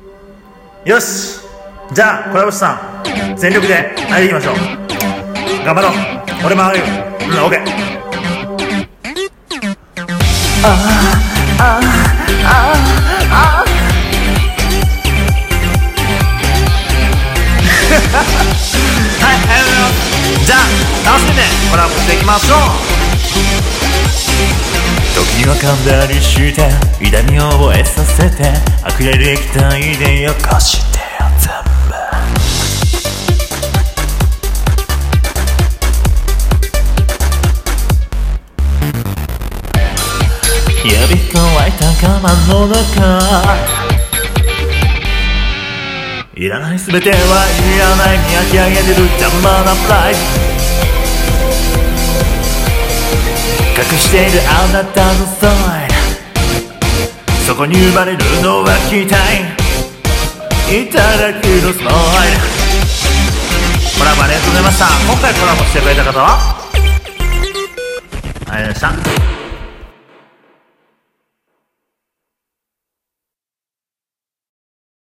よし、じゃあコラボ師さん全力で上げていきましょう。頑張ろう。俺も上げる。オッケー。はい、じゃあ楽しんでコラボしていきましょう。 時には噛んだりして痛みを覚えさせて溢れる液体でよこしてよ全部。指乾いた我慢の中、いらない全てはいらない見上げてる邪魔なプライド、隠しているあなたのサイド、そこに生まれるのは期待、いただくのスマイル。 コラボありがとうございました。今回コラボしてくれた方はありがとうございました。